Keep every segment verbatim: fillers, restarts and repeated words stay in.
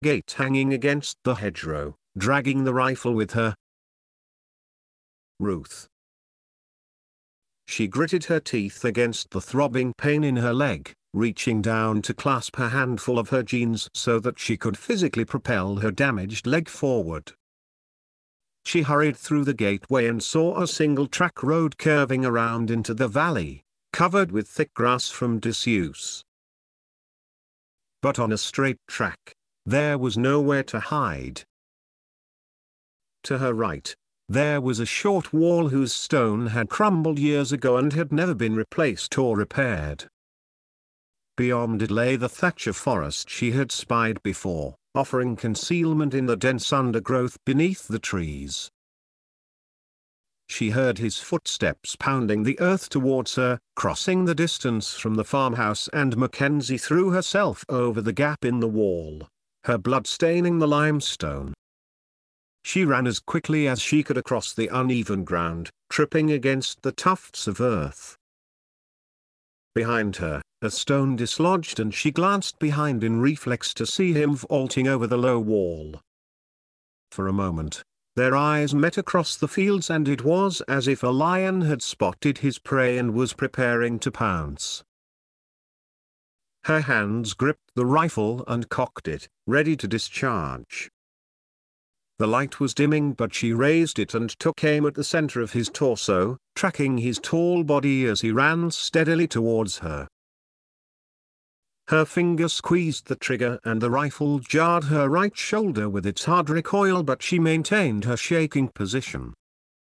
gate hanging against the hedgerow, dragging the rifle with her. Ruth. She gritted her teeth against the throbbing pain in her leg, reaching down to clasp a handful of her jeans so that she could physically propel her damaged leg forward. She hurried through the gateway and saw a single-track road curving around into the valley, covered with thick grass from disuse. But on a straight track, there was nowhere to hide. To her right, there was a short wall whose stone had crumbled years ago and had never been replaced or repaired. Beyond it lay the Thatcher forest she had spied before, offering concealment in the dense undergrowth beneath the trees. She heard his footsteps pounding the earth towards her, crossing the distance from the farmhouse, and Mackenzie threw herself over the gap in the wall, her blood staining the limestone. She ran as quickly as she could across the uneven ground, tripping against the tufts of earth. Behind her, a stone dislodged and she glanced behind in reflex to see him vaulting over the low wall. For a moment, their eyes met across the fields, and it was as if a lion had spotted his prey and was preparing to pounce. Her hands gripped the rifle and cocked it, ready to discharge. The light was dimming, but she raised it and took aim at the center of his torso, tracking his tall body as he ran steadily towards her. Her finger squeezed the trigger and the rifle jarred her right shoulder with its hard recoil, but she maintained her shaking position.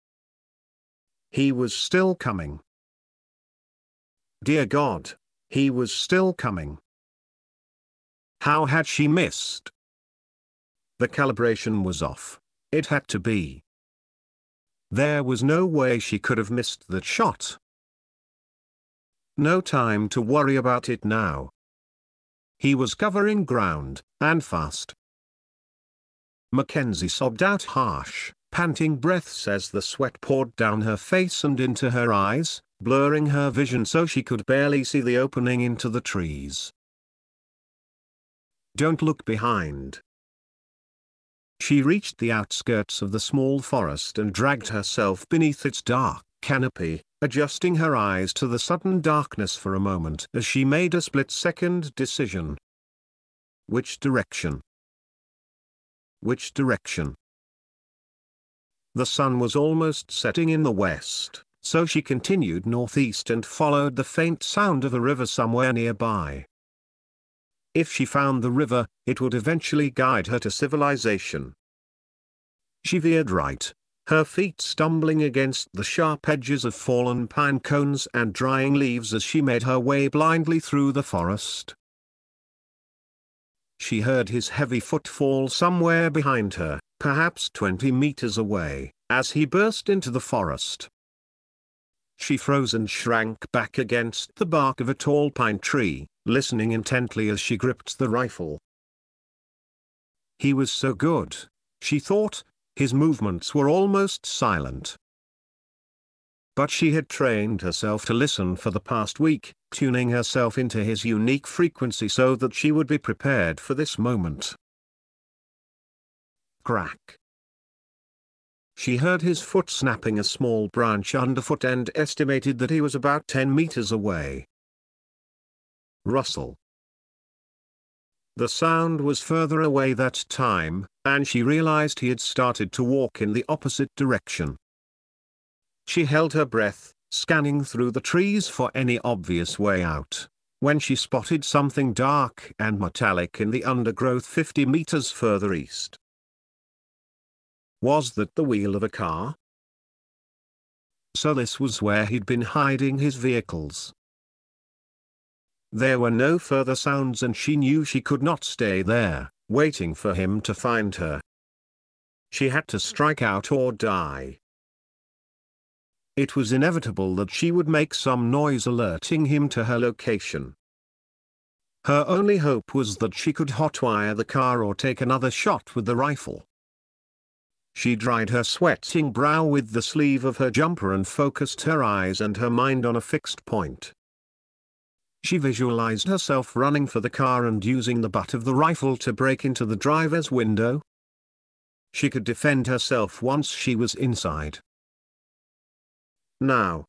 He was still coming. Dear God, he was still coming. How had she missed? The calibration was off. It had to be. There was no way she could have missed that shot. No time to worry about it now. He was covering ground, and fast. Mackenzie sobbed out harsh, panting breaths as the sweat poured down her face and into her eyes, blurring her vision so she could barely see the opening into the trees. Don't look behind. She reached the outskirts of the small forest and dragged herself beneath its dark canopy, adjusting her eyes to the sudden darkness for a moment as she made a split-second decision. Which direction? Which direction? The sun was almost setting in the west, so she continued northeast and followed the faint sound of a river somewhere nearby. If she found the river, it would eventually guide her to civilization. She veered right, her feet stumbling against the sharp edges of fallen pine cones and drying leaves as she made her way blindly through the forest. She heard his heavy footfall somewhere behind her, perhaps twenty meters away, as he burst into the forest. She froze and shrank back against the bark of a tall pine tree, listening intently as she gripped the rifle. He was so good, she thought, his movements were almost silent. But she had trained herself to listen for the past week, tuning herself into his unique frequency so that she would be prepared for this moment. Crack. She heard his foot snapping a small branch underfoot and estimated that he was about ten meters away. Rustle. The sound was further away that time, and she realized he had started to walk in the opposite direction. She held her breath, scanning through the trees for any obvious way out, when she spotted something dark and metallic in the undergrowth fifty meters further east. Was that the wheel of a car? So this was where he'd been hiding his vehicles. There were no further sounds and she knew she could not stay there, waiting for him to find her. She had to strike out or die. It was inevitable that she would make some noise alerting him to her location. Her only hope was that she could hotwire the car or take another shot with the rifle. She dried her sweating brow with the sleeve of her jumper and focused her eyes and her mind on a fixed point. She visualized herself running for the car and using the butt of the rifle to break into the driver's window. She could defend herself once she was inside. Now.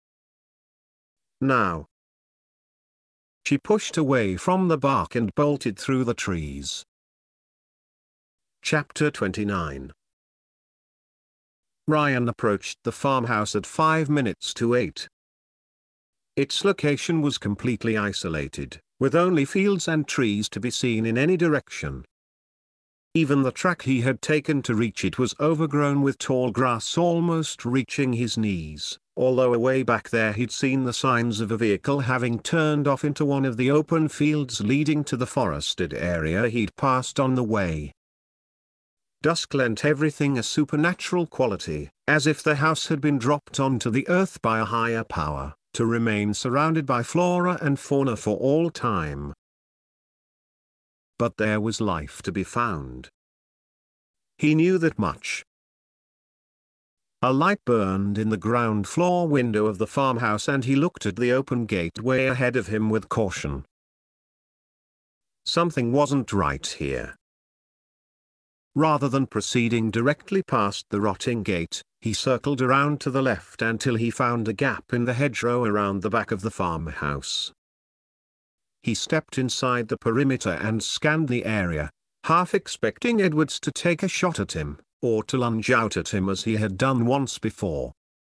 Now. She pushed away from the bark and bolted through the trees. Chapter twenty-nine. Ryan approached the farmhouse at five minutes to eight. Its location was completely isolated, with only fields and trees to be seen in any direction. Even the track he had taken to reach it was overgrown with tall grass almost reaching his knees, although away back there he'd seen the signs of a vehicle having turned off into one of the open fields leading to the forested area he'd passed on the way. Dusk lent everything a supernatural quality, as if the house had been dropped onto the earth by a higher power, to remain surrounded by flora and fauna for all time. But there was life to be found. He knew that much. A light burned in the ground floor window of the farmhouse and he looked at the open gateway ahead of him with caution. Something wasn't right here. Rather than proceeding directly past the rotting gate, he circled around to the left until he found a gap in the hedgerow around the back of the farmhouse. He stepped inside the perimeter and scanned the area, half expecting Edwards to take a shot at him, or to lunge out at him as he had done once before.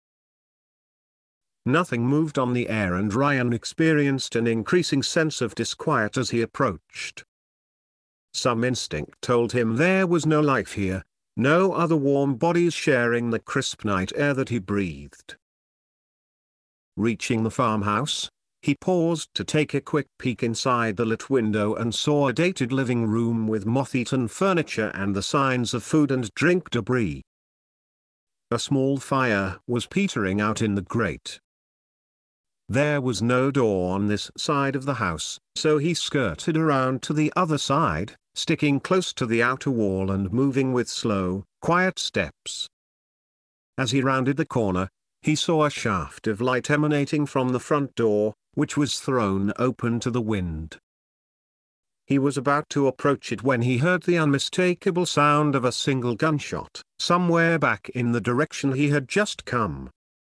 Nothing moved on the air and Ryan experienced an increasing sense of disquiet as he approached. Some instinct told him there was no life here, no other warm bodies sharing the crisp night air that he breathed. Reaching the farmhouse, he paused to take a quick peek inside the lit window and saw a dated living room with moth-eaten furniture and the signs of food and drink debris. A small fire was petering out in the grate. There was no door on this side of the house, so he skirted around to the other side, sticking close to the outer wall and moving with slow, quiet steps. As he rounded the corner, he saw a shaft of light emanating from the front door, which was thrown open to the wind. He was about to approach it when he heard the unmistakable sound of a single gunshot, somewhere back in the direction he had just come.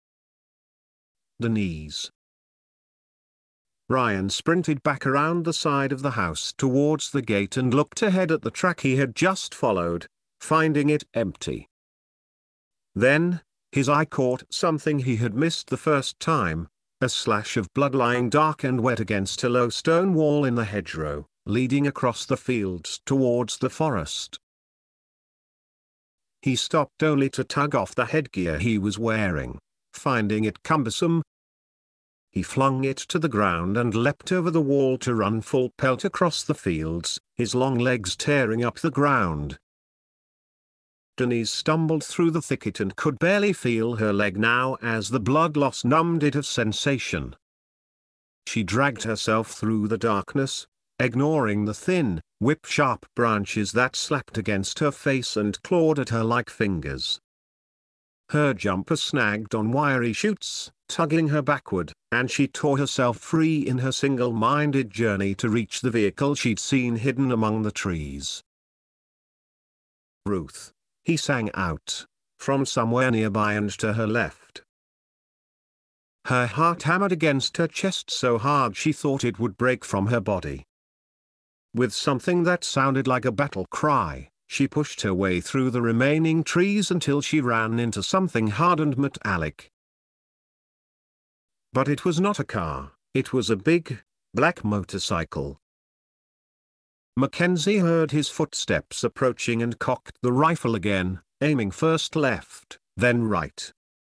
Denise. Ryan sprinted back around the side of the house towards the gate and looked ahead at the track he had just followed, finding it empty. Then, his eye caught something he had missed the first time, a slash of blood lying dark and wet against a low stone wall in the hedgerow, leading across the fields towards the forest. He stopped only to tug off the headgear he was wearing, finding it cumbersome. He flung it to the ground and leapt over the wall to run full pelt across the fields, his long legs tearing up the ground. Denise stumbled through the thicket and could barely feel her leg now as the blood loss numbed it of sensation. She dragged herself through the darkness, ignoring the thin, whip-sharp branches that slapped against her face and clawed at her like fingers. Her jumper snagged on wiry shoots, tugging her backward, and she tore herself free in her single-minded journey to reach the vehicle she'd seen hidden among the trees. Ruth, he sang out, from somewhere nearby and to her left. Her heart hammered against her chest so hard she thought it would break from her body. With something that sounded like a battle cry, she pushed her way through the remaining trees until she ran into something hard and metallic. But it was not a car, it was a big, black motorcycle. Mackenzie heard his footsteps approaching and cocked the rifle again, aiming first left, then right.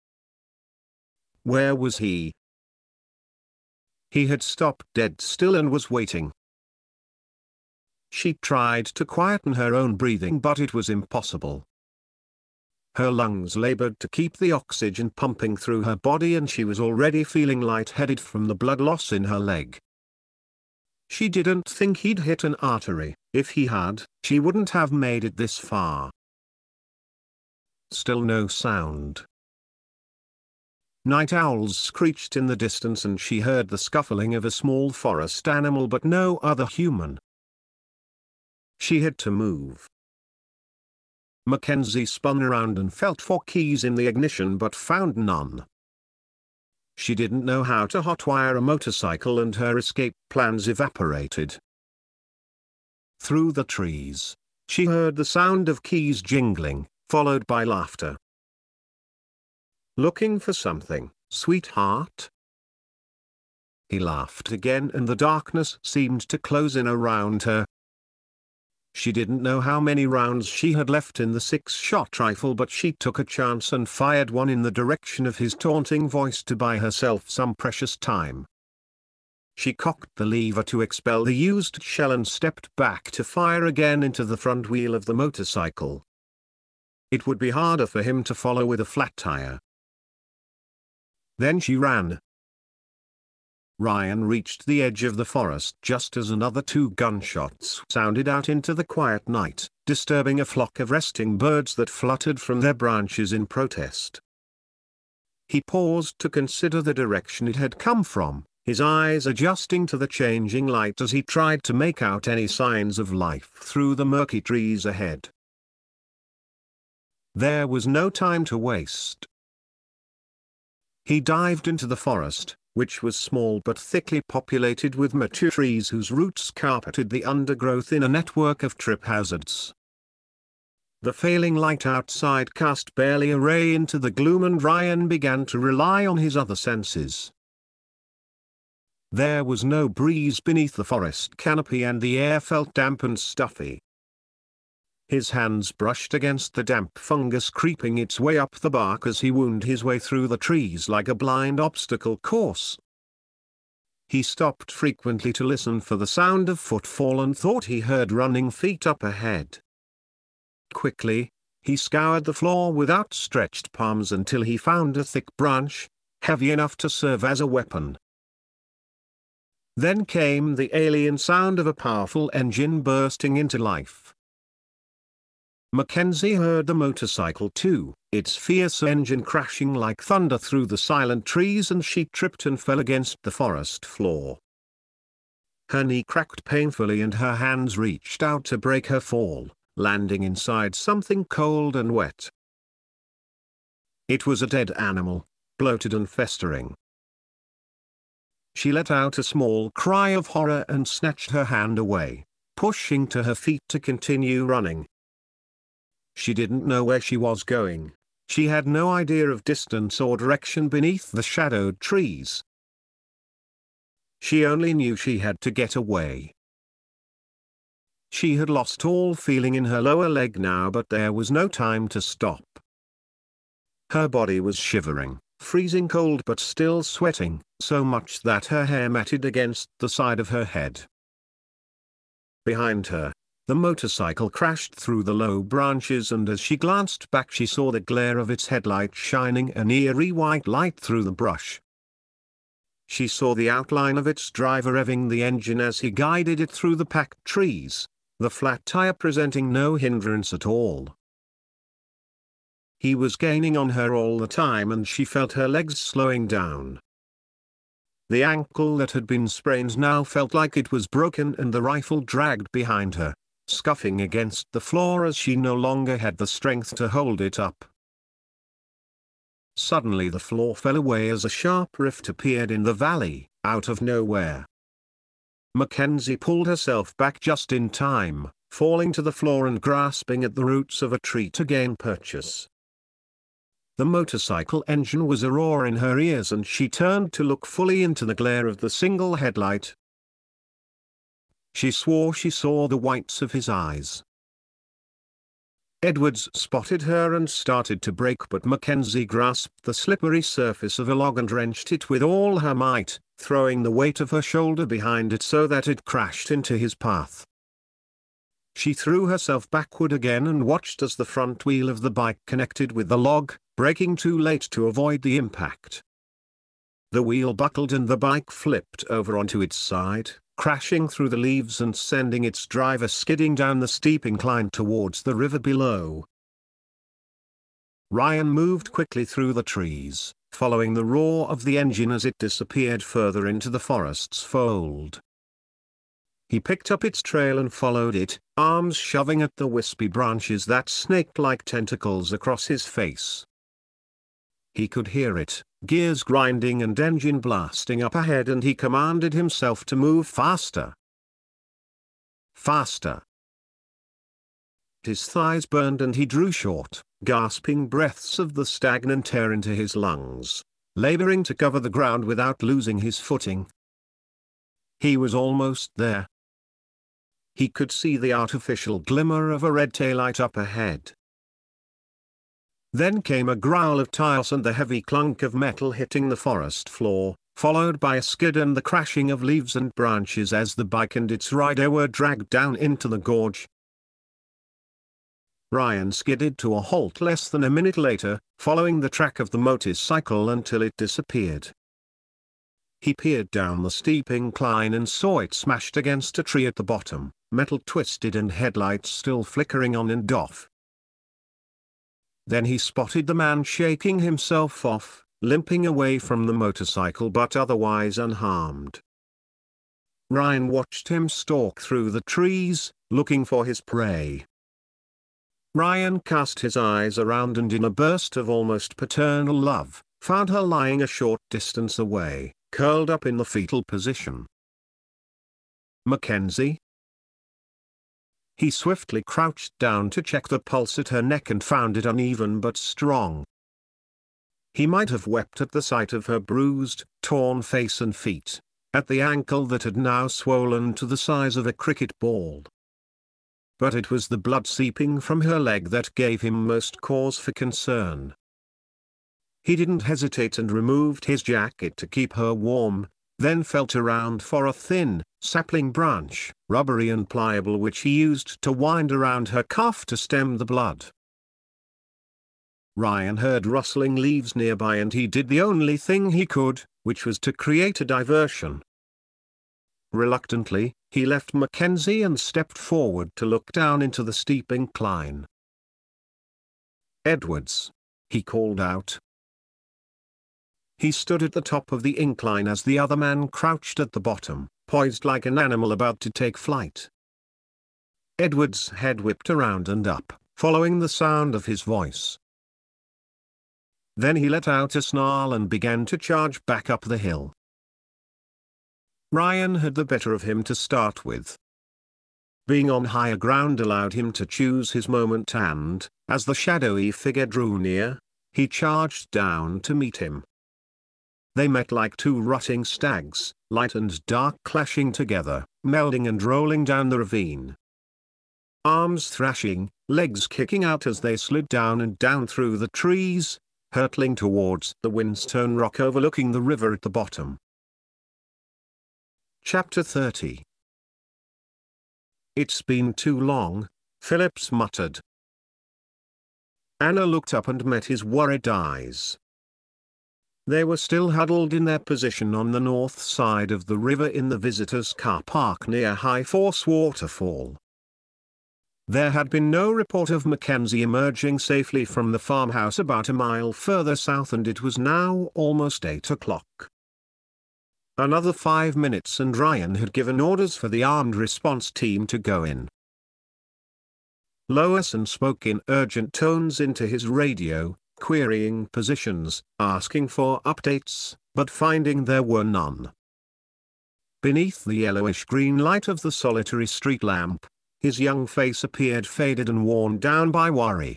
Where was he? He had stopped dead still and was waiting. She tried to quieten her own breathing, but it was impossible. Her lungs labored to keep the oxygen pumping through her body and she was already feeling lightheaded from the blood loss in her leg. She didn't think he'd hit an artery. If he had, she wouldn't have made it this far. Still no sound. Night owls screeched in the distance and she heard the scuffling of a small forest animal but no other human. She had to move. Mackenzie spun around and felt for keys in the ignition but found none. She didn't know how to hotwire a motorcycle and her escape plans evaporated. Through the trees, she heard the sound of keys jingling, followed by laughter. "Looking for something, sweetheart?" He laughed again and the darkness seemed to close in around her. She didn't know how many rounds she had left in the six-shot rifle, but she took a chance and fired one in the direction of his taunting voice to buy herself some precious time. She cocked the lever to expel the used shell and stepped back to fire again into the front wheel of the motorcycle. It would be harder for him to follow with a flat tire. Then she ran. Ryan reached the edge of the forest just as another two gunshots sounded out into the quiet night, disturbing a flock of resting birds that fluttered from their branches in protest. He paused to consider the direction it had come from, his eyes adjusting to the changing light as he tried to make out any signs of life through the murky trees ahead. There was no time to waste. He dived into the forest, which was small but thickly populated with mature trees whose roots carpeted the undergrowth in a network of trip hazards. The failing light outside cast barely a ray into the gloom and Ryan began to rely on his other senses. There was no breeze beneath the forest canopy and the air felt damp and stuffy. His hands brushed against the damp fungus creeping its way up the bark as he wound his way through the trees like a blind obstacle course. He stopped frequently to listen for the sound of footfall and thought he heard running feet up ahead. Quickly, he scoured the floor with outstretched palms until he found a thick branch, heavy enough to serve as a weapon. Then came the alien sound of a powerful engine bursting into life. Mackenzie heard the motorcycle too, its fierce engine crashing like thunder through the silent trees, and she tripped and fell against the forest floor. Her knee cracked painfully and her hands reached out to break her fall, landing inside something cold and wet. It was a dead animal, bloated and festering. She let out a small cry of horror and snatched her hand away, pushing to her feet to continue running. She didn't know where she was going. She had no idea of distance or direction beneath the shadowed trees. She only knew she had to get away. She had lost all feeling in her lower leg now, but there was no time to stop. Her body was shivering, freezing cold but still sweating, so much that her hair matted against the side of her head. Behind her, the motorcycle crashed through the low branches, and as she glanced back she saw the glare of its headlight shining an eerie white light through the brush. She saw the outline of its driver revving the engine as he guided it through the packed trees, the flat tire presenting no hindrance at all. He was gaining on her all the time and she felt her legs slowing down. The ankle that had been sprained now felt like it was broken, and the rifle dragged behind her, scuffing against the floor as she no longer had the strength to hold it up. Suddenly the floor fell away as a sharp rift appeared in the valley, out of nowhere. Mackenzie pulled herself back just in time, falling to the floor and grasping at the roots of a tree to gain purchase. The motorcycle engine was a roar in her ears and she turned to look fully into the glare of the single headlight. She swore she saw the whites of his eyes. Edwards spotted her and started to brake, but Mackenzie grasped the slippery surface of a log and wrenched it with all her might, throwing the weight of her shoulder behind it so that it crashed into his path. She threw herself backward again and watched as the front wheel of the bike connected with the log, braking too late to avoid the impact. The wheel buckled and the bike flipped over onto its side, crashing through the leaves and sending its driver skidding down the steep incline towards the river below. Ryan moved quickly through the trees, following the roar of the engine as it disappeared further into the forest's fold. He picked up its trail and followed it, arms shoving at the wispy branches that snaked like tentacles across his face. He could hear it, gears grinding and engine blasting up ahead, and he commanded himself to move faster. Faster. His thighs burned and he drew short, gasping breaths of the stagnant air into his lungs, laboring to cover the ground without losing his footing. He was almost there. He could see the artificial glimmer of a red taillight up ahead. Then came a growl of tires and the heavy clunk of metal hitting the forest floor, followed by a skid and the crashing of leaves and branches as the bike and its rider were dragged down into the gorge. Ryan skidded to a halt less than a minute later, following the track of the motorcycle until it disappeared. He peered down the steep incline and saw it smashed against a tree at the bottom, metal twisted and headlights still flickering on and off. Then he spotted the man shaking himself off, limping away from the motorcycle but otherwise unharmed. Ryan watched him stalk through the trees, looking for his prey. Ryan cast his eyes around and in a burst of almost paternal love, found her lying a short distance away, curled up in the fetal position. Mackenzie? He swiftly crouched down to check the pulse at her neck and found it uneven but strong. He might have wept at the sight of her bruised, torn face and feet, at the ankle that had now swollen to the size of a cricket ball. But it was the blood seeping from her leg that gave him most cause for concern. He didn't hesitate and removed his jacket to keep her warm, then felt around for a thin, sapling branch, rubbery and pliable, which he used to wind around her cuff to stem the blood. Ryan heard rustling leaves nearby and he did the only thing he could, which was to create a diversion. Reluctantly, he left Mackenzie and stepped forward to look down into the steep incline. "Edwards," he called out. He stood at the top of the incline as the other man crouched at the bottom, poised like an animal about to take flight. Edwards' head whipped around and up, following the sound of his voice. Then he let out a snarl and began to charge back up the hill. Ryan had the better of him to start with. Being on higher ground allowed him to choose his moment and, as the shadowy figure drew near, he charged down to meet him. They met like two rutting stags, light and dark clashing together, melding and rolling down the ravine. Arms thrashing, legs kicking out as they slid down and down through the trees, hurtling towards the windstone rock overlooking the river at the bottom. Chapter thirty. "It's been too long," Phillips muttered. Anna looked up and met his worried eyes. They were still huddled in their position on the north side of the river in the visitors' car park near High Force Waterfall. There had been no report of Mackenzie emerging safely from the farmhouse about a mile further south, and it was now almost eight o'clock. Another five minutes and Ryan had given orders for the armed response team to go in. Lowerson spoke in urgent tones into his radio, querying positions, asking for updates, but finding there were none. Beneath the yellowish-green light of the solitary street lamp, his young face appeared faded and worn down by worry.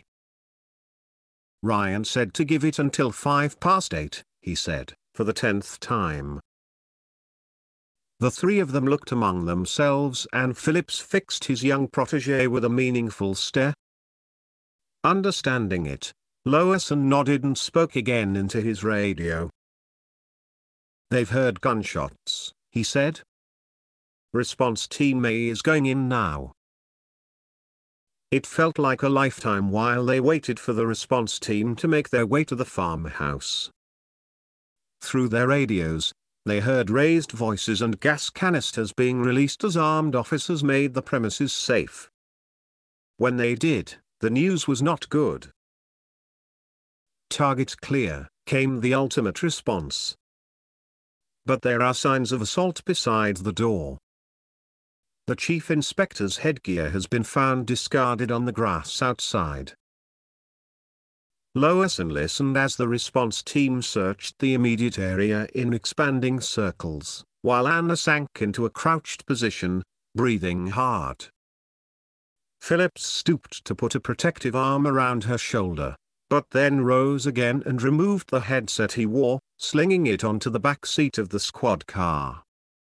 Ryan said to give it until five past eight, he said, for the tenth time. The three of them looked among themselves and Phillips fixed his young protégé with a meaningful stare. Understanding it, Lowerson nodded and spoke again into his radio. "They've heard gunshots," he said. "Response Team A is going in now." It felt like a lifetime while they waited for the response team to make their way to the farmhouse. Through their radios, they heard raised voices and gas canisters being released as armed officers made the premises safe. When they did, the news was not good. "Target clear," came the ultimate response. But there are signs of assault beside the door. The chief inspector's headgear has been found discarded on the grass outside. Lois listened as the response team searched the immediate area in expanding circles, while Anna sank into a crouched position, breathing hard. Phillips stooped to put a protective arm around her shoulder, but then rose again and removed the headset he wore, slinging it onto the back seat of the squad car.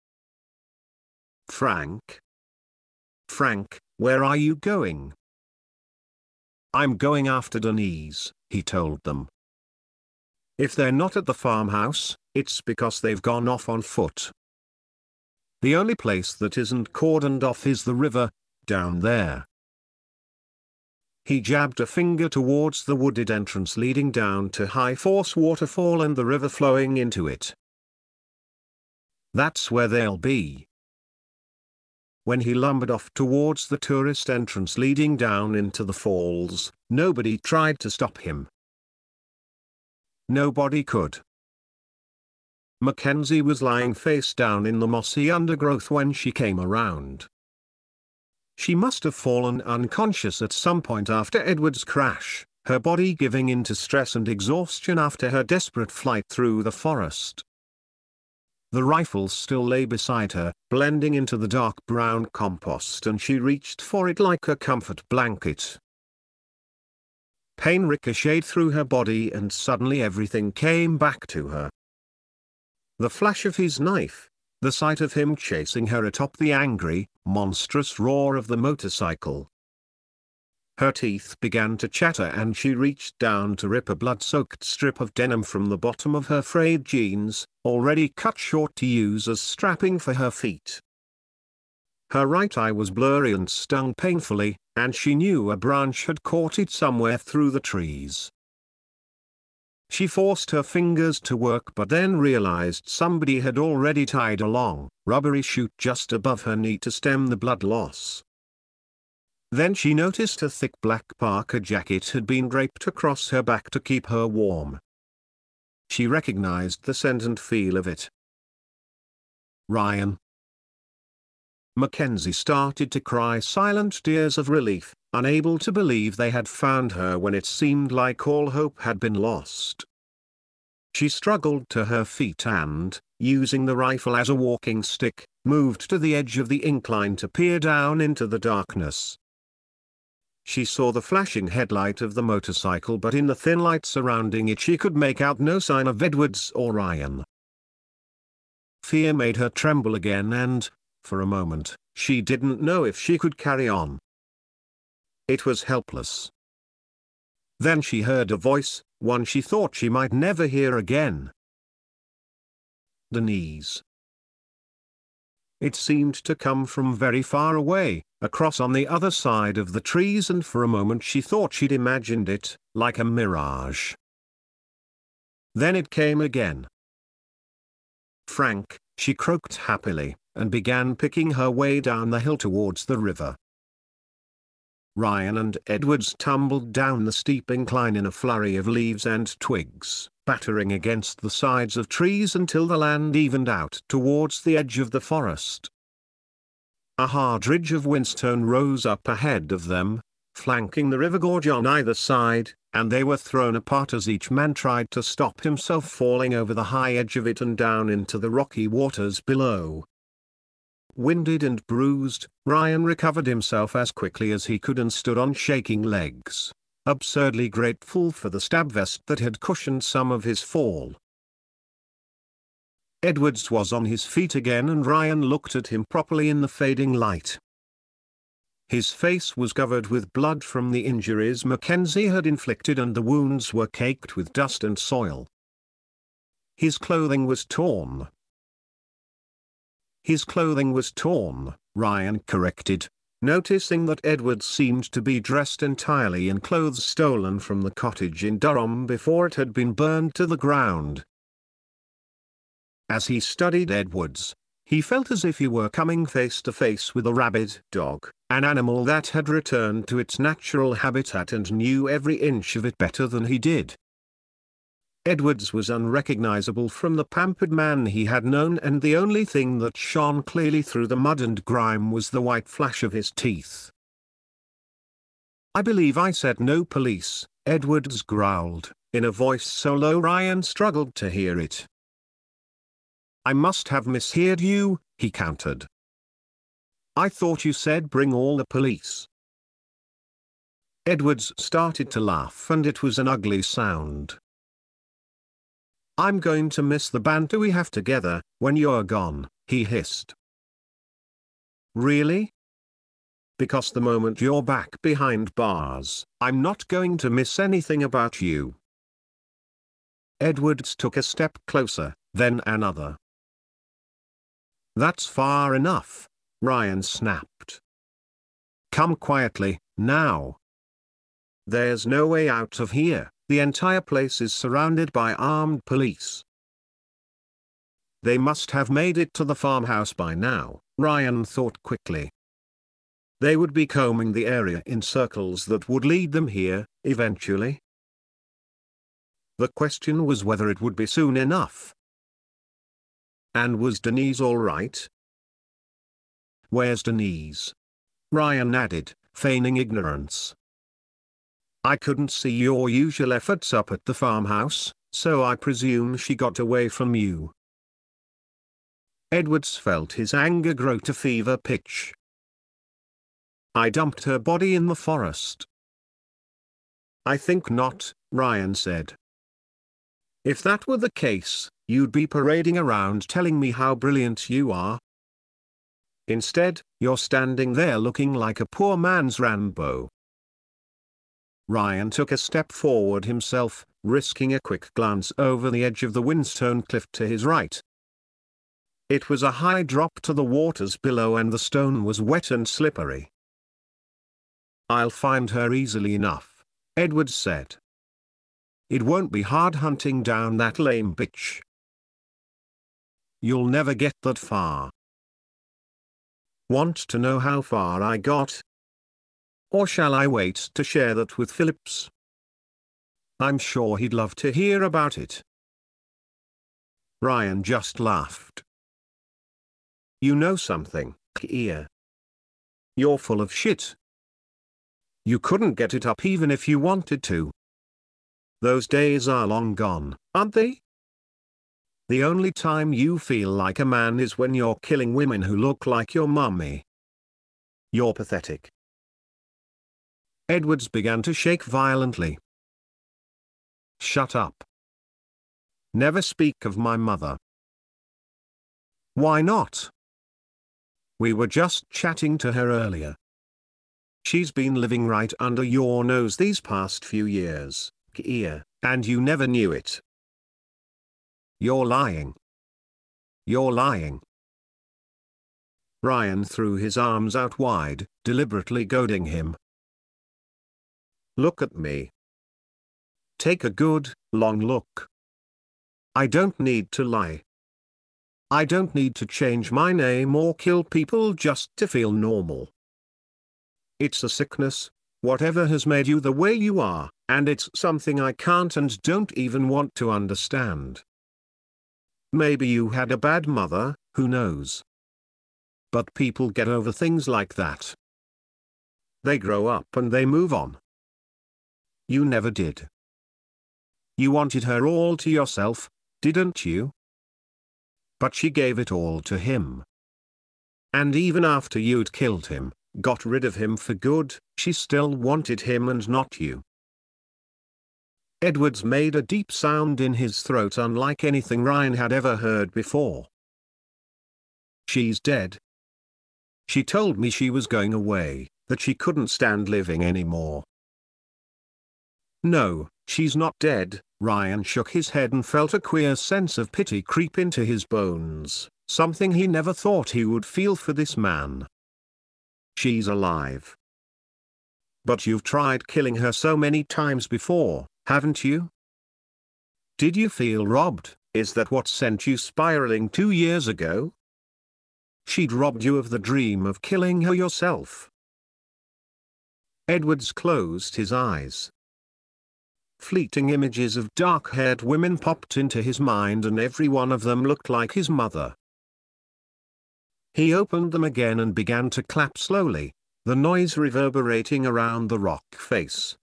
"Frank? Frank, where are you going?" "I'm going after Denise," he told them. "If they're not at the farmhouse, it's because they've gone off on foot. The only place that isn't cordoned off is the river, down there." He jabbed a finger towards the wooded entrance leading down to High Force Waterfall and the river flowing into it. "That's where they'll be." When he lumbered off towards the tourist entrance leading down into the falls, nobody tried to stop him. Nobody could. Mackenzie was lying face down in the mossy undergrowth when she came around. She must have fallen unconscious at some point after Edward's crash, her body giving in to stress and exhaustion after her desperate flight through the forest. The rifle still lay beside her, blending into the dark brown compost, and she reached for it like a comfort blanket. Pain ricocheted through her body and suddenly everything came back to her. The flash of his knife, the sight of him chasing her atop the angry, monstrous roar of the motorcycle. Her teeth began to chatter and she reached down to rip a blood-soaked strip of denim from the bottom of her frayed jeans, already cut short to use as strapping for her feet. Her right eye was blurry and stung painfully, and she knew a branch had caught it somewhere through the trees. She forced her fingers to work but then realized somebody had already tied a long, rubbery chute just above her knee to stem the blood loss. Then she noticed a thick black parka jacket had been draped across her back to keep her warm. She recognized the scent and feel of it. Ryan. Mackenzie started to cry silent tears of relief, unable to believe they had found her when it seemed like all hope had been lost. She struggled to her feet and, using the rifle as a walking stick, moved to the edge of the incline to peer down into the darkness. She saw the flashing headlight of the motorcycle, but in the thin light surrounding it she could make out no sign of Edwards or Ryan. Fear made her tremble again and, for a moment, she didn't know if she could carry on. It was helpless. Then she heard a voice, one she thought she might never hear again. Denise. It seemed to come from very far away, across on the other side of the trees, and for a moment she thought she'd imagined it, like a mirage. Then it came again. "Frank," she croaked happily, and began picking her way down the hill towards the river. Ryan and Edwards tumbled down the steep incline in a flurry of leaves and twigs, battering against the sides of trees until the land evened out towards the edge of the forest. A hard ridge of whinstone rose up ahead of them, flanking the river gorge on either side, and they were thrown apart as each man tried to stop himself falling over the high edge of it and down into the rocky waters below. Winded and bruised, Ryan recovered himself as quickly as he could and stood on shaking legs, absurdly grateful for the stab vest that had cushioned some of his fall. Edwards was on his feet again and Ryan looked at him properly in the fading light. His face was covered with blood from the injuries Mackenzie had inflicted and the wounds were caked with dust and soil. His clothing was torn. His clothing was torn, Ryan corrected, noticing that Edwards seemed to be dressed entirely in clothes stolen from the cottage in Durham before it had been burned to the ground. As he studied Edwards, he felt as if he were coming face to face with a rabid dog, an animal that had returned to its natural habitat and knew every inch of it better than he did. Edwards was unrecognizable from the pampered man he had known, and the only thing that shone clearly through the mud and grime was the white flash of his teeth. "I believe I said no police," Edwards growled, in a voice so low Ryan struggled to hear it. "I must have misheard you," he countered. "I thought you said bring all the police." Edwards started to laugh, and it was an ugly sound. "I'm going to miss the banter we have together, when you're gone," he hissed. "Really? Because the moment you're back behind bars, I'm not going to miss anything about you." Edwards took a step closer, then another. "That's far enough," Ryan snapped. "Come quietly, now. There's no way out of here. The entire place is surrounded by armed police." They must have made it to the farmhouse by now, Ryan thought quickly. They would be combing the area in circles that would lead them here, eventually. The question was whether it would be soon enough. And was Denise all right? "Where's Denise?" Ryan added, feigning ignorance. "I couldn't see your usual efforts up at the farmhouse, so I presume she got away from you." Edwards felt his anger grow to fever pitch. "I dumped her body in the forest." "I think not," Ryan said. "If that were the case, you'd be parading around telling me how brilliant you are. Instead, you're standing there looking like a poor man's Rambo." Ryan took a step forward himself, risking a quick glance over the edge of the whinstone cliff to his right. It was a high drop to the waters below, and the stone was wet and slippery. "I'll find her easily enough," Edwards said. "It won't be hard hunting down that lame bitch." "You'll never get that far." "Want to know how far I got? Or shall I wait to share that with Phillips? I'm sure he'd love to hear about it." Ryan just laughed. "You know something, Kia. You're full of shit. You couldn't get it up even if you wanted to. Those days are long gone, aren't they? The only time you feel like a man is when you're killing women who look like your mummy. You're pathetic." Edwards began to shake violently. "Shut up. Never speak of my mother." "Why not? We were just chatting to her earlier. She's been living right under your nose these past few years, Kia, and you never knew it." "You're lying. You're lying." Ryan threw his arms out wide, deliberately goading him. "Look at me. Take a good, long look. I don't need to lie. I don't need to change my name or kill people just to feel normal. It's a sickness, whatever has made you the way you are, and it's something I can't and don't even want to understand. Maybe you had a bad mother, who knows? But people get over things like that. They grow up and they move on. You never did. You wanted her all to yourself, didn't you? But she gave it all to him. And even after you'd killed him, got rid of him for good, she still wanted him and not you." Edwards made a deep sound in his throat, unlike anything Ryan had ever heard before. "She's dead. She told me she was going away, that she couldn't stand living anymore." "No, she's not dead." Ryan shook his head and felt a queer sense of pity creep into his bones, something he never thought he would feel for this man. "She's alive." "But you've tried killing her so many times before, haven't you? Did you feel robbed? Is that what sent you spiraling two years ago? She'd robbed you of the dream of killing her yourself." Edwards closed his eyes. Fleeting images of dark-haired women popped into his mind, and every one of them looked like his mother. He opened them again and began to clap slowly, the noise reverberating around the rock face.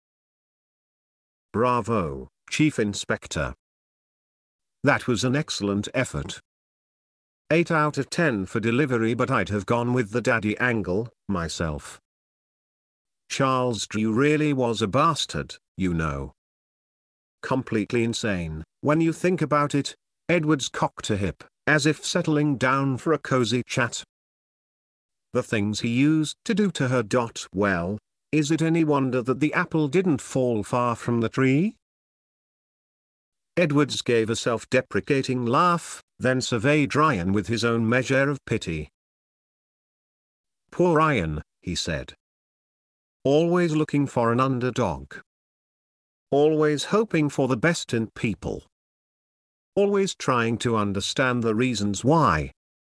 Bravo, Chief Inspector. That was an excellent effort. eight out of ten for delivery, but I'd have gone with the daddy angle, myself. Charles Drew really was a bastard, you know. Completely insane, when you think about it. Edwards cocked a hip, as if settling down for a cozy chat. The things he used to do to her. Well, is it any wonder that the apple didn't fall far from the tree? Edwards gave a self-deprecating laugh, then surveyed Ryan with his own measure of pity. Poor Ryan, he said. Always looking for an underdog. Always hoping for the best in people. Always trying to understand the reasons why.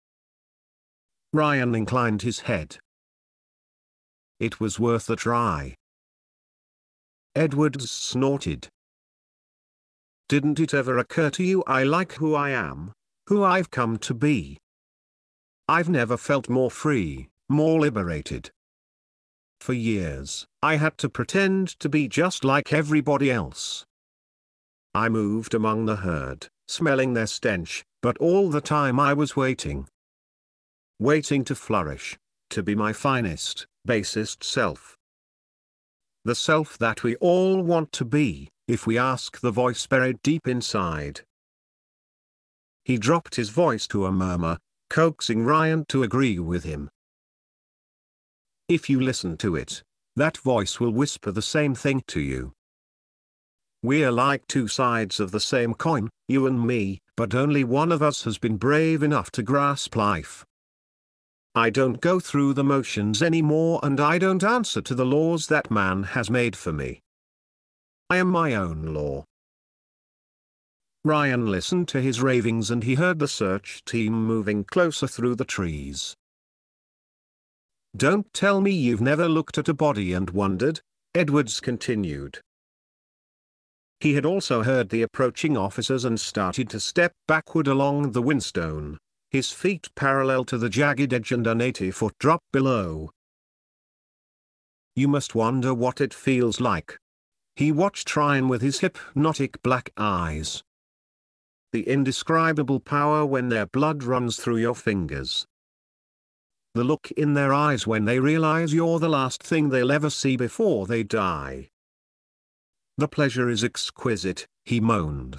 Ryan inclined his head. It was worth a try. Edwards snorted. Didn't it ever occur to you I like who I am, who I've come to be? I've never felt more free, more liberated. For years, I had to pretend to be just like everybody else. I moved among the herd, smelling their stench, but all the time I was waiting. Waiting to flourish, to be my finest, basest self. The self that we all want to be, if we ask the voice buried deep inside. He dropped his voice to a murmur, coaxing Ryan to agree with him. If you listen to it, that voice will whisper the same thing to you. We're like two sides of the same coin, you and me, but only one of us has been brave enough to grasp life. I don't go through the motions anymore, and I don't answer to the laws that man has made for me. I am my own law. Ryan listened to his ravings, and he heard the search team moving closer through the trees. Don't tell me you've never looked at a body and wondered, Edwards continued. He had also heard the approaching officers and started to step backward along the whinstone, his feet parallel to the jagged edge and an eighty-foot drop below. You must wonder what it feels like. He watched Ryan with his hypnotic black eyes. The indescribable power when their blood runs through your fingers. The look in their eyes when they realize you're the last thing they'll ever see before they die. The pleasure is exquisite, he moaned.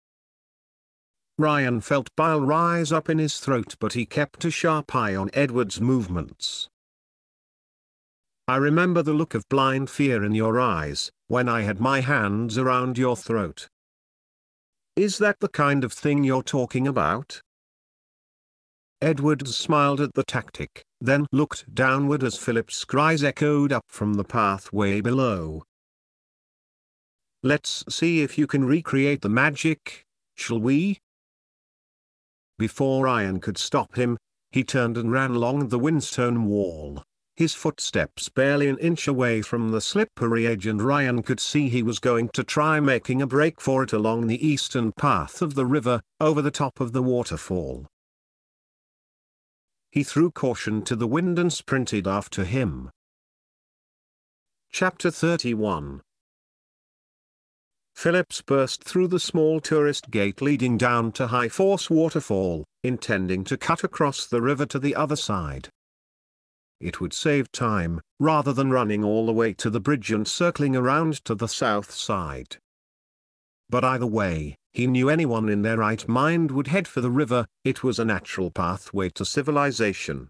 Ryan felt bile rise up in his throat, but he kept a sharp eye on Edward's movements. I remember the look of blind fear in your eyes, when I had my hands around your throat. Is that the kind of thing you're talking about? Edwards smiled at the tactic, then looked downward as Philip's cries echoed up from the pathway below. Let's see if you can recreate the magic, shall we? Before Ryan could stop him, he turned and ran along the whinstone wall, his footsteps barely an inch away from the slippery edge, and Ryan could see he was going to try making a break for it along the eastern path of the river, over the top of the waterfall. He threw caution to the wind and sprinted after him. Chapter thirty-one. Phillips burst through the small tourist gate leading down to High Force Waterfall, intending to cut across the river to the other side. It would save time, rather than running all the way to the bridge and circling around to the south side. But either way, he knew anyone in their right mind would head for the river. It was a natural pathway to civilization.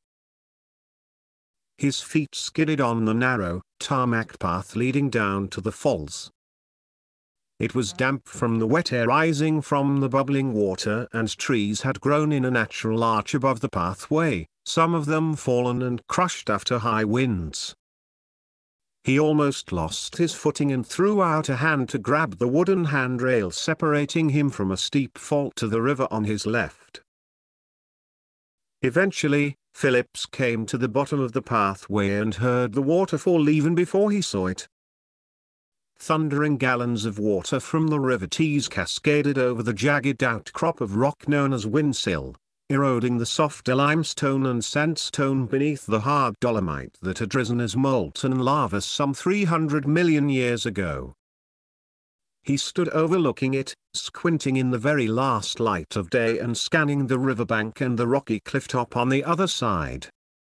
His feet skidded on the narrow, tarmac path leading down to the falls. It was damp from the wet air rising from the bubbling water, and trees had grown in a natural arch above the pathway, some of them fallen and crushed after high winds. He almost lost his footing and threw out a hand to grab the wooden handrail separating him from a steep fall to the river on his left. Eventually, Phillips came to the bottom of the pathway and heard the waterfall even before he saw it. thundering gallons of water from the River Tees cascaded over the jagged outcrop of rock known as Windsill, eroding the softer limestone and sandstone beneath the hard dolomite that had risen as molten lava some three hundred million years ago. He stood overlooking it, squinting in the very last light of day and scanning the riverbank and the rocky clifftop on the other side.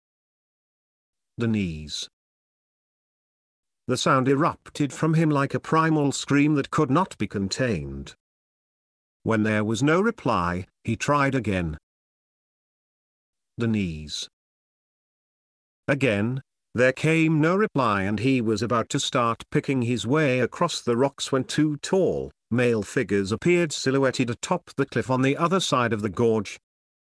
Denise. The sound erupted from him like a primal scream that could not be contained. When there was no reply, he tried again. Denise. Again. There came no reply, and he was about to start picking his way across the rocks when two tall, male figures appeared silhouetted atop the cliff on the other side of the gorge.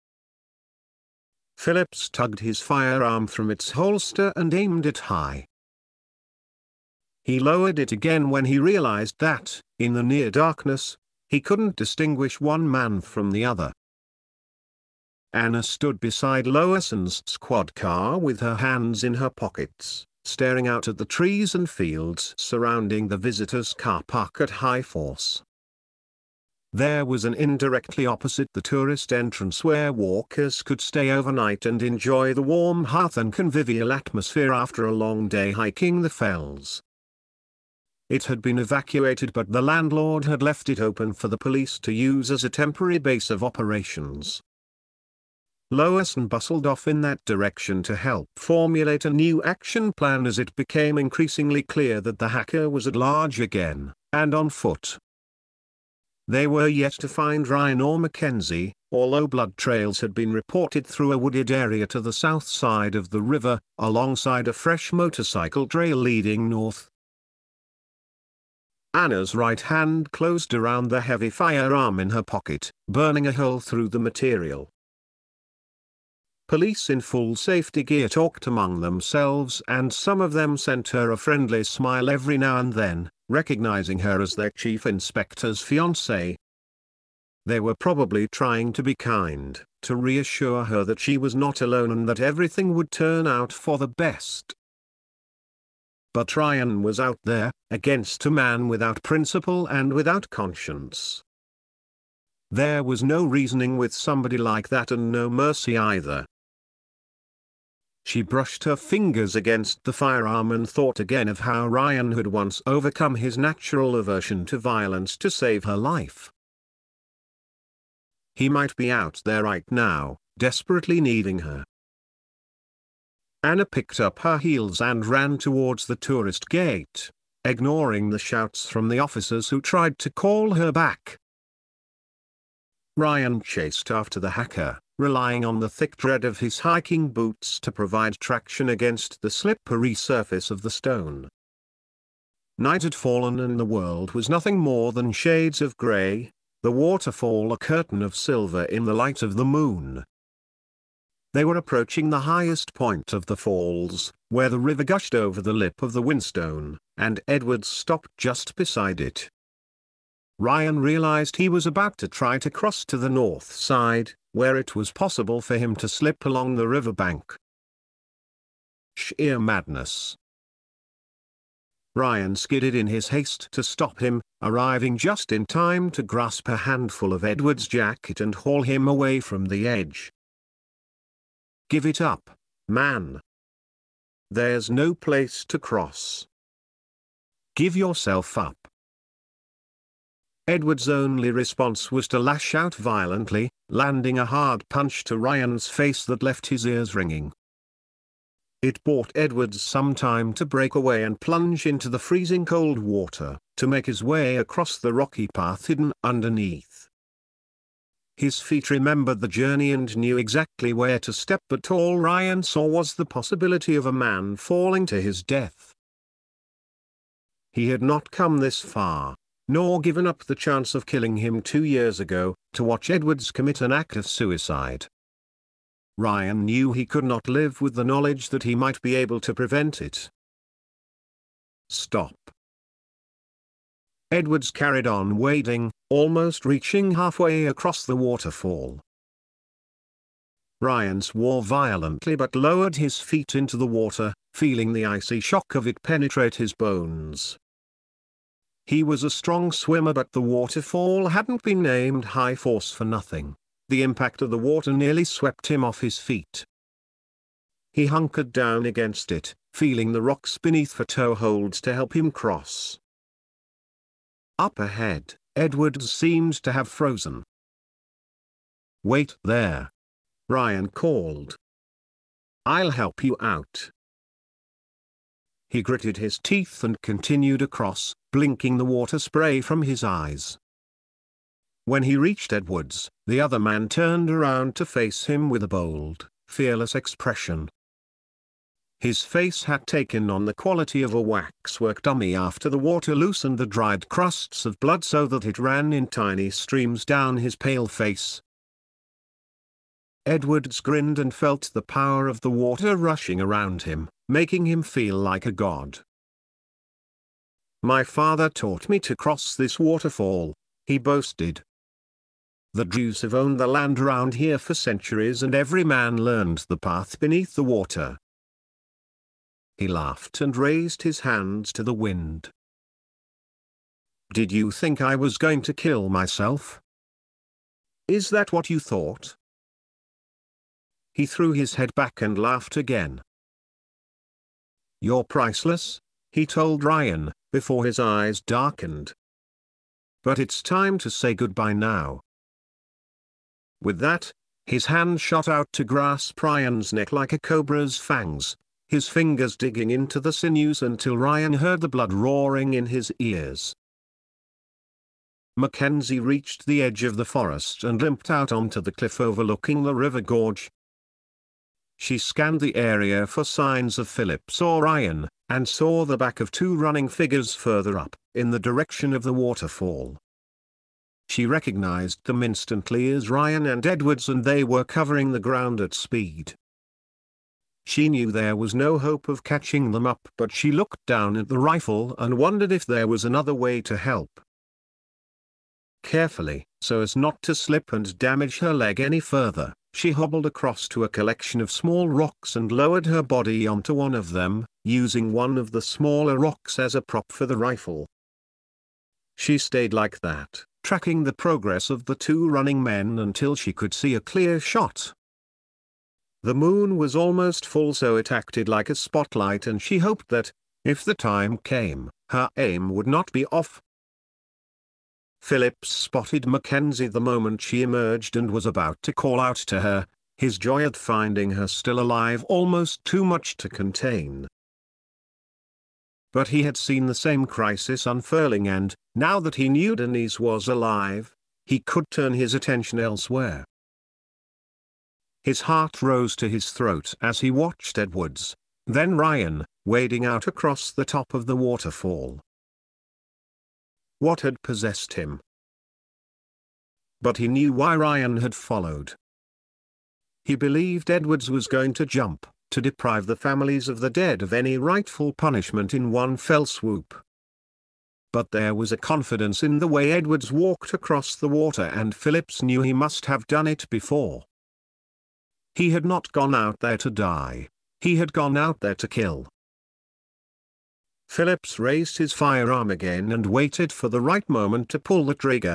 Phillips tugged his firearm from its holster and aimed it high. He lowered it again when he realized that, in the near darkness, he couldn't distinguish one man from the other. Anna stood beside Loison's squad car with her hands in her pockets, staring out at the trees and fields surrounding the visitors' car park at High Force. There was an inn directly opposite the tourist entrance where walkers could stay overnight and enjoy the warm hearth and convivial atmosphere after a long day hiking the fells. It had been evacuated, but the landlord had left it open for the police to use as a temporary base of operations. Loison bustled off in that direction to help formulate a new action plan as it became increasingly clear that the hacker was at large again, and on foot. They were yet to find Ryan or Mackenzie, although blood trails had been reported through a wooded area to the south side of the river, alongside a fresh motorcycle trail leading north. Anna's right hand closed around the heavy firearm in her pocket, burning a hole through the material. Police in full safety gear talked among themselves, and some of them sent her a friendly smile every now and then, recognizing her as their chief inspector's fiancée. They were probably trying to be kind, to reassure her that she was not alone and that everything would turn out for the best. But Ryan was out there, against a man without principle and without conscience. There was no reasoning with somebody like that, and no mercy either. She brushed her fingers against the firearm and thought again of how Ryan had once overcome his natural aversion to violence to save her life. He might be out there right now, desperately needing her. Anna picked up her heels and ran towards the tourist gate, ignoring the shouts from the officers who tried to call her back. Ryan chased after the hacker, relying on the thick tread of his hiking boots to provide traction against the slippery surface of the stone. Night had fallen and the world was nothing more than shades of grey, the waterfall a curtain of silver in the light of the moon. They were approaching the highest point of the falls, where the river gushed over the lip of the whinstone, and Edwards stopped just beside it. Ryan realized he was about to try to cross to the north side, where it was possible for him to slip along the riverbank. Sheer madness. Ryan skidded in his haste to stop him, arriving just in time to grasp a handful of Edward's jacket and haul him away from the edge. "Give it up, man. There's no place to cross. Give yourself up." Edward's only response was to lash out violently, landing a hard punch to Ryan's face that left his ears ringing. It bought Edwards some time to break away and plunge into the freezing cold water, to make his way across the rocky path hidden underneath. His feet remembered the journey and knew exactly where to step, but all Ryan saw was the possibility of a man falling to his death. He had not come this far, nor given up the chance of killing him two years ago, to watch Edwards commit an act of suicide. Ryan knew he could not live with the knowledge that he might be able to prevent it. Stop. Edwards carried on wading, almost reaching halfway across the waterfall. Ryan swore violently but lowered his feet into the water, feeling the icy shock of it penetrate his bones. He was a strong swimmer, but the waterfall hadn't been named High Force for nothing. The impact of the water nearly swept him off his feet. He hunkered down against it, feeling the rocks beneath for toe-holds to help him cross. Up ahead, Edwards seemed to have frozen. "Wait there," Ryan called. "I'll help you out." He gritted his teeth and continued across, blinking the water spray from his eyes. When he reached Edwards, the other man turned around to face him with a bold, fearless expression. His face had taken on the quality of a waxwork dummy after the water loosened the dried crusts of blood so that it ran in tiny streams down his pale face. Edwards grinned and felt the power of the water rushing around him, making him feel like a god. "My father taught me to cross this waterfall," he boasted. "The Jews have owned the land around here for centuries, and every man learned the path beneath the water." He laughed and raised his hands to the wind. "Did you think I was going to kill myself? Is that what you thought?" He threw his head back and laughed again. "You're priceless," he told Ryan, before his eyes darkened. "But it's time to say goodbye now." With that, his hand shot out to grasp Ryan's neck like a cobra's fangs, his fingers digging into the sinews until Ryan heard the blood roaring in his ears. Mackenzie reached the edge of the forest and limped out onto the cliff overlooking the river gorge. She scanned the area for signs of Phillips or Ryan, and saw the back of two running figures further up, in the direction of the waterfall. She recognized them instantly as Ryan and Edwards, and they were covering the ground at speed. She knew there was no hope of catching them up, but she looked down at the rifle and wondered if there was another way to help. Carefully, so as not to slip and damage her leg any further, she hobbled across to a collection of small rocks and lowered her body onto one of them, using one of the smaller rocks as a prop for the rifle. She stayed like that, tracking the progress of the two running men until she could see a clear shot. The moon was almost full, so it acted like a spotlight, and she hoped that, if the time came, her aim would not be off. Phillips spotted Mackenzie the moment she emerged and was about to call out to her, his joy at finding her still alive almost too much to contain. But he had seen the same crisis unfurling, and, now that he knew Denise was alive, he could turn his attention elsewhere. His heart rose to his throat as he watched Edwards, then Ryan, wading out across the top of the waterfall. What had possessed him? But he knew why Ryan had followed. He believed Edwards was going to jump, to deprive the families of the dead of any rightful punishment in one fell swoop. But there was a confidence in the way Edwards walked across the water, and Phillips knew he must have done it before. He had not gone out there to die. He had gone out there to kill. Phillips raised his firearm again and waited for the right moment to pull the trigger.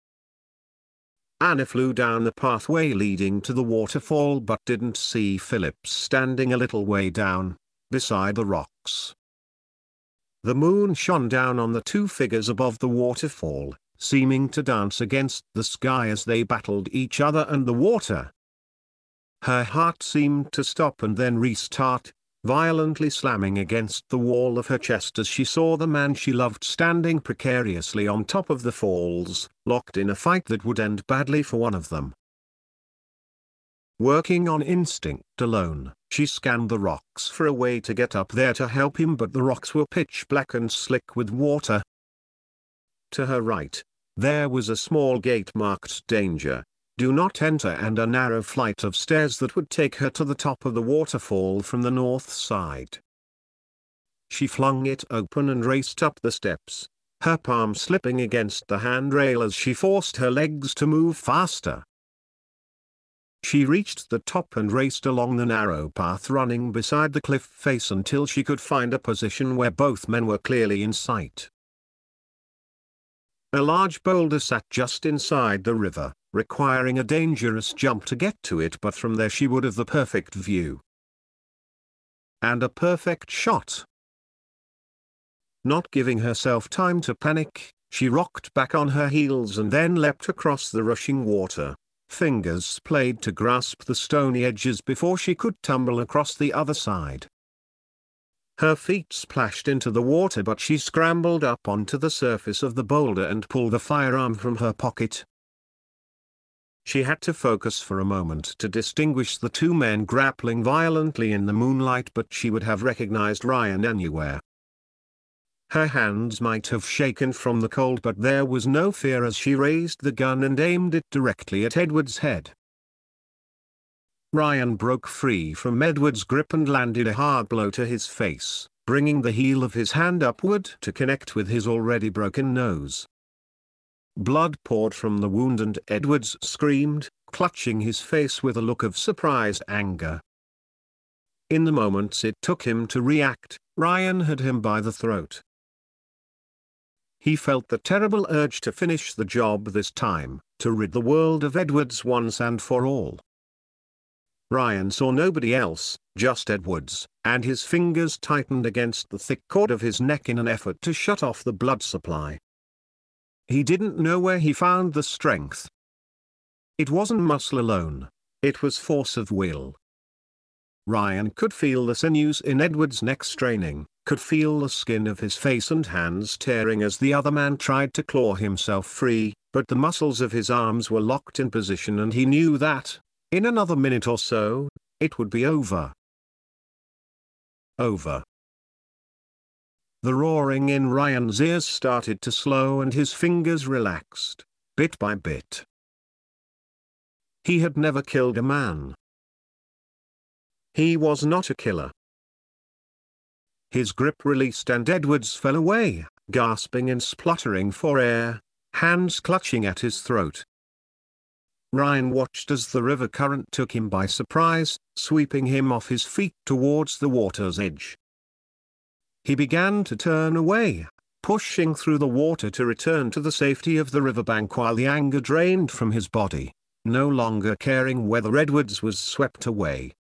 Anna flew down the pathway leading to the waterfall but didn't see Phillips standing a little way down, beside the rocks. The moon shone down on the two figures above the waterfall, seeming to dance against the sky as they battled each other and the water. Her heart seemed to stop and then restart, violently slamming against the wall of her chest as she saw the man she loved standing precariously on top of the falls, locked in a fight that would end badly for one of them. Working on instinct alone, she scanned the rocks for a way to get up there to help him, but the rocks were pitch black and slick with water. To her right, there was a small gate marked "Danger. Do not enter," and a narrow flight of stairs that would take her to the top of the waterfall from the north side. She flung it open and raced up the steps, her palm slipping against the handrail as she forced her legs to move faster. She reached the top and raced along the narrow path running beside the cliff face until she could find a position where both men were clearly in sight. A large boulder sat just inside the river, requiring a dangerous jump to get to it, but from there she would have the perfect view. And a perfect shot. Not giving herself time to panic, she rocked back on her heels and then leapt across the rushing water. Fingers played to grasp the stony edges before she could tumble across the other side. Her feet splashed into the water, but she scrambled up onto the surface of the boulder and pulled the firearm from her pocket. She had to focus for a moment to distinguish the two men grappling violently in the moonlight, but she would have recognized Ryan anywhere. Her hands might have shaken from the cold, but there was no fear as she raised the gun and aimed it directly at Edward's head. Ryan broke free from Edward's grip and landed a hard blow to his face, bringing the heel of his hand upward to connect with his already broken nose. Blood poured from the wound and Edwards screamed, clutching his face with a look of surprised anger. In the moments it took him to react, Ryan had him by the throat. He felt the terrible urge to finish the job this time, to rid the world of Edwards once and for all. Ryan saw nobody else, just Edwards, and his fingers tightened against the thick cord of his neck in an effort to shut off the blood supply. He didn't know where he found the strength. It wasn't muscle alone, it was force of will. Ryan could feel the sinews in Edward's neck straining, could feel the skin of his face and hands tearing as the other man tried to claw himself free, but the muscles of his arms were locked in position and he knew that, in another minute or so, it would be over. Over. The roaring in Ryan's ears started to slow and his fingers relaxed, bit by bit. He had never killed a man. He was not a killer. His grip released and Edwards fell away, gasping and spluttering for air, hands clutching at his throat. Ryan watched as the river current took him by surprise, sweeping him off his feet towards the water's edge. He began to turn away, pushing through the water to return to the safety of the riverbank while the anger drained from his body, no longer caring whether Edwards was swept away.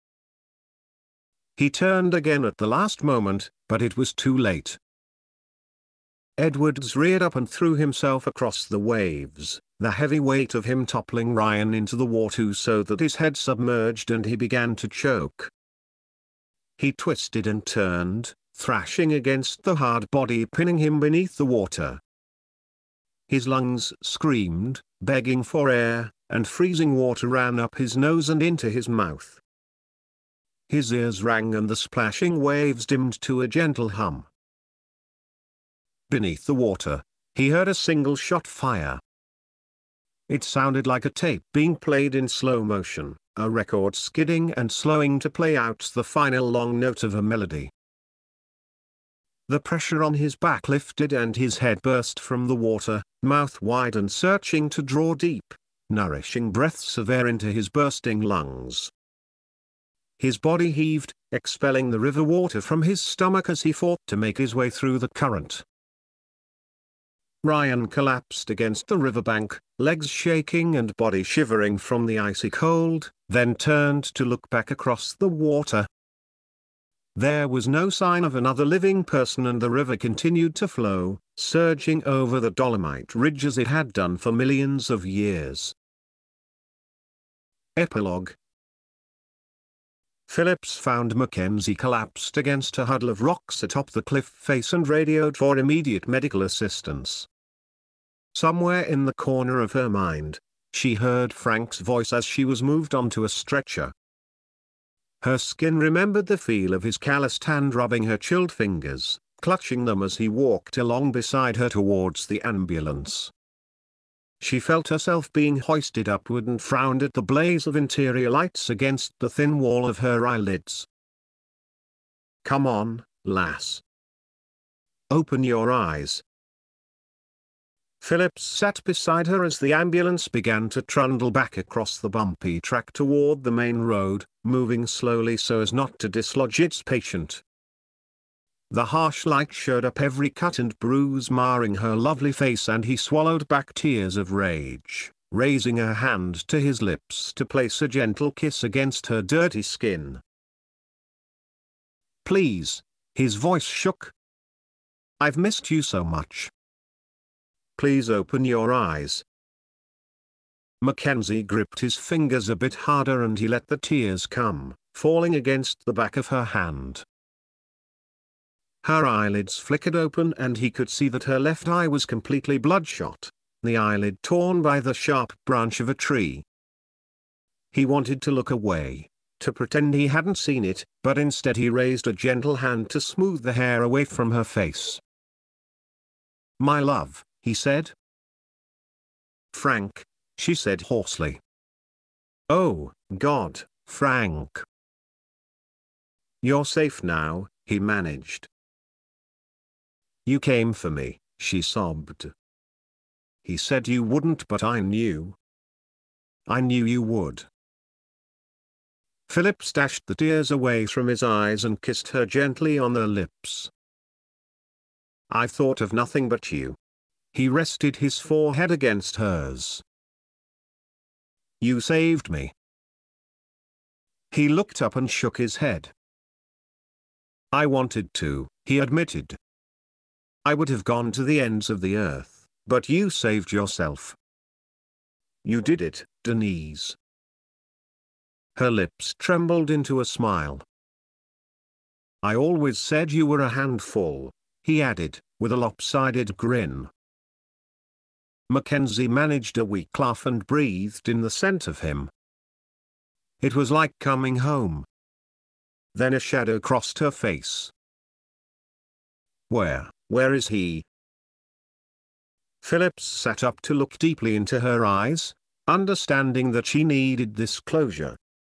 He turned again at the last moment, but it was too late. Edwards reared up and threw himself across the waves, the heavy weight of him toppling Ryan into the water so that his head submerged and he began to choke. He twisted and turned, thrashing against the hard body pinning him beneath the water. His lungs screamed, begging for air, and freezing water ran up his nose and into his mouth. His ears rang and the splashing waves dimmed to a gentle hum. Beneath the water, he heard a single shot fire. It sounded like a tape being played in slow motion, a record skidding and slowing to play out the final long note of a melody. The pressure on his back lifted and his head burst from the water, mouth wide and searching to draw deep, nourishing breaths of air into his bursting lungs. His body heaved, expelling the river water from his stomach as he fought to make his way through the current. Ryan collapsed against the riverbank, legs shaking and body shivering from the icy cold, then turned to look back across the water. There was no sign of another living person and the river continued to flow, surging over the Dolomite Ridge as it had done for millions of years. Epilogue. Phillips found Mackenzie collapsed against a huddle of rocks atop the cliff face and radioed for immediate medical assistance. Somewhere in the corner of her mind, she heard Frank's voice as she was moved onto a stretcher. Her skin remembered the feel of his calloused hand rubbing her chilled fingers, clutching them as he walked along beside her towards the ambulance. She felt herself being hoisted upward and frowned at the blaze of interior lights against the thin wall of her eyelids. "Come on, lass. Open your eyes." Phillips sat beside her as the ambulance began to trundle back across the bumpy track toward the main road, moving slowly so as not to dislodge its patient. The harsh light showed up every cut and bruise marring her lovely face, and he swallowed back tears of rage, raising her hand to his lips to place a gentle kiss against her dirty skin. "Please," his voice shook. "I've missed you so much. Please open your eyes." Mackenzie gripped his fingers a bit harder and he let the tears come, falling against the back of her hand. Her eyelids flickered open and he could see that her left eye was completely bloodshot, the eyelid torn by the sharp branch of a tree. He wanted to look away, to pretend he hadn't seen it, but instead he raised a gentle hand to smooth the hair away from her face. "My love," he said. "Frank," she said hoarsely. "Oh, God, Frank." "You're safe now," he managed. "You came for me," she sobbed. "He said you wouldn't, but I knew. I knew you would." Philip dashed the tears away from his eyes and kissed her gently on the lips. "I've thought of nothing but you." He rested his forehead against hers. "You saved me." He looked up and shook his head. "I wanted to," he admitted. "I would have gone to the ends of the earth, but you saved yourself." "You did it, Denise." Her lips trembled into a smile. "I always said you were a handful," he added, with a lopsided grin. Mackenzie managed a weak laugh and breathed in the scent of him. It was like coming home. Then a shadow crossed her face. Where, where is he?" Phillips sat up to look deeply into her eyes, understanding that she needed this closure.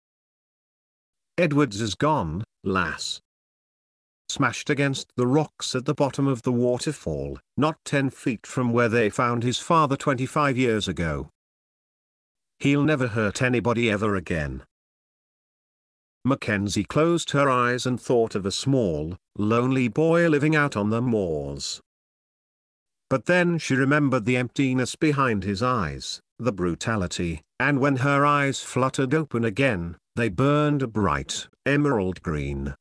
"Edwards is gone, lass. Smashed against the rocks at the bottom of the waterfall, not ten feet from where they found his father twenty-five years ago. He'll never hurt anybody ever again." Mackenzie closed her eyes and thought of a small, lonely boy living out on the moors. But then she remembered the emptiness behind his eyes, the brutality, and when her eyes fluttered open again, they burned a bright, emerald green.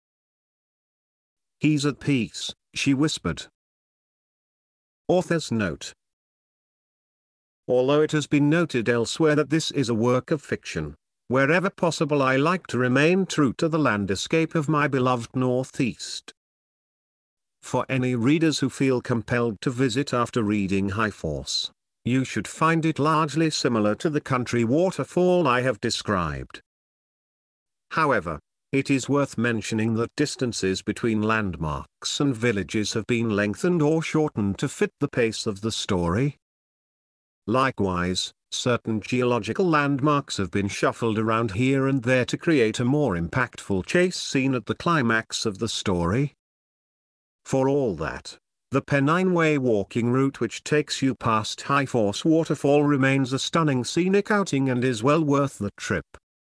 "He's at peace," she whispered. Author's note. Although it has been noted elsewhere that this is a work of fiction, wherever possible I like to remain true to the landscape of my beloved Northeast. For any readers who feel compelled to visit after reading High Force, you should find it largely similar to the country waterfall I have described. However, it is worth mentioning that distances between landmarks and villages have been lengthened or shortened to fit the pace of the story. Likewise, certain geological landmarks have been shuffled around here and there to create a more impactful chase scene at the climax of the story. For all that, the Pennine Way walking route which takes you past High Force Waterfall remains a stunning scenic outing and is well worth the trip.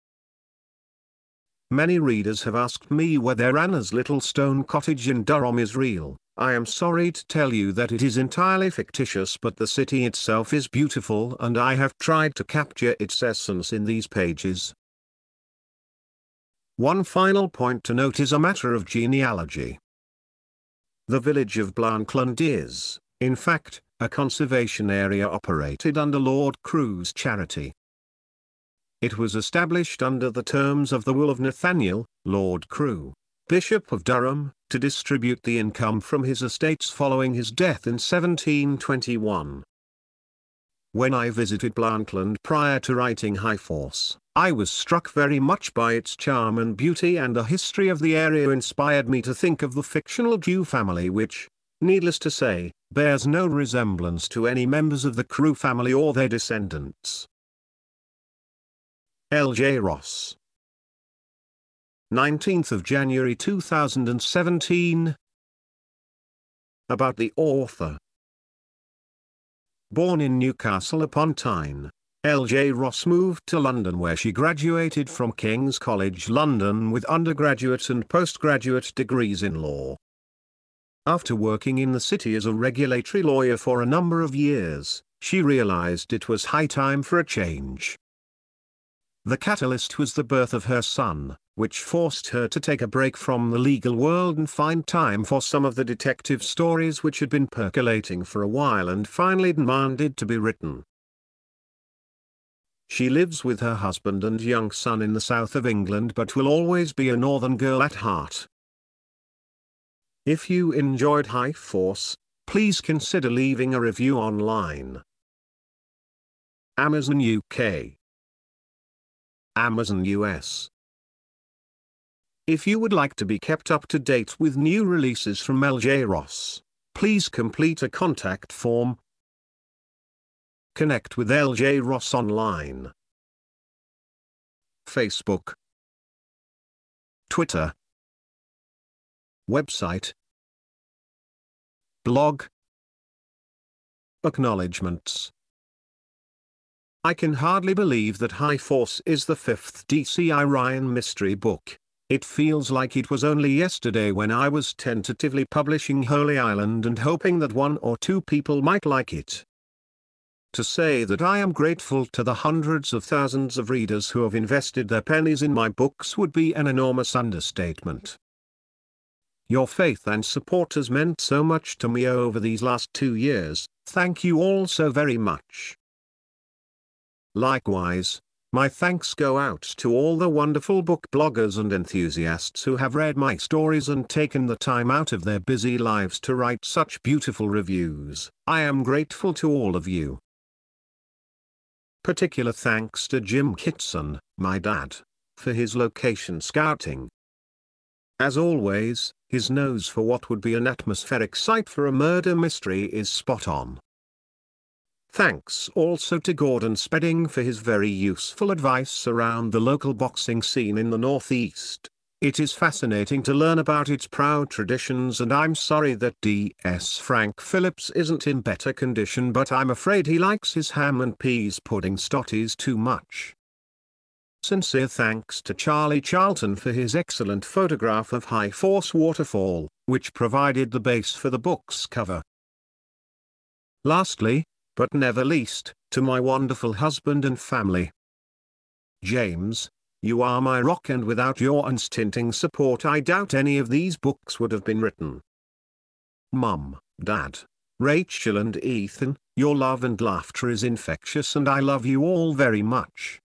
Many readers have asked me whether Anna's little stone cottage in Durham is real. I am sorry to tell you that it is entirely fictitious, but the city itself is beautiful and I have tried to capture its essence in these pages. One final point to note is a matter of genealogy. The village of Blancland is, in fact, a conservation area operated under Lord Crewe's charity. It was established under the terms of the will of Nathaniel, Lord Crewe, Bishop of Durham, to distribute the income from his estates following his death in seventeen twenty-one. When I visited Blancland prior to writing High Force, I was struck very much by its charm and beauty, and the history of the area inspired me to think of the fictional Dew family which, needless to say, bears no resemblance to any members of the Crewe family or their descendants. L J Ross. nineteenth of January two thousand seventeen. About the author. Born in Newcastle upon Tyne, L J Ross moved to London where she graduated from King's College London with undergraduate and postgraduate degrees in law. After working in the city as a regulatory lawyer for a number of years, she realized it was high time for a change. The catalyst was the birth of her son, which forced her to take a break from the legal world and find time for some of the detective stories which had been percolating for a while and finally demanded to be written. She lives with her husband and young son in the south of England but will always be a northern girl at heart. If you enjoyed High Force, please consider leaving a review online. Amazon U K. Amazon U S. If you would like to be kept up to date with new releases from L J Ross, please complete a contact form. Connect with L J Ross online. Facebook, Twitter, website, blog, acknowledgements. I can hardly believe that High Force is the fifth D C I Ryan mystery book. It feels like it was only yesterday when I was tentatively publishing Holy Island and hoping that one or two people might like it. To say that I am grateful to the hundreds of thousands of readers who have invested their pennies in my books would be an enormous understatement. Your faith and support has meant so much to me over these last two years, thank you all so very much. Likewise, my thanks go out to all the wonderful book bloggers and enthusiasts who have read my stories and taken the time out of their busy lives to write such beautiful reviews. I am grateful to all of you. Particular thanks to Jim Kitson, my dad, for his location scouting. As always, his nose for what would be an atmospheric site for a murder mystery is spot on. Thanks also to Gordon Spedding for his very useful advice around the local boxing scene in the Northeast. It is fascinating to learn about its proud traditions, and I'm sorry that D S Frank Phillips isn't in better condition, but I'm afraid he likes his ham and peas pudding stotties too much. Sincere thanks to Charlie Charlton for his excellent photograph of High Force Waterfall, which provided the base for the book's cover. Lastly, but never least, to my wonderful husband and family. James, you are my rock, and without your unstinting support I doubt any of these books would have been written. Mum, Dad, Rachel and Ethan, your love and laughter is infectious and I love you all very much.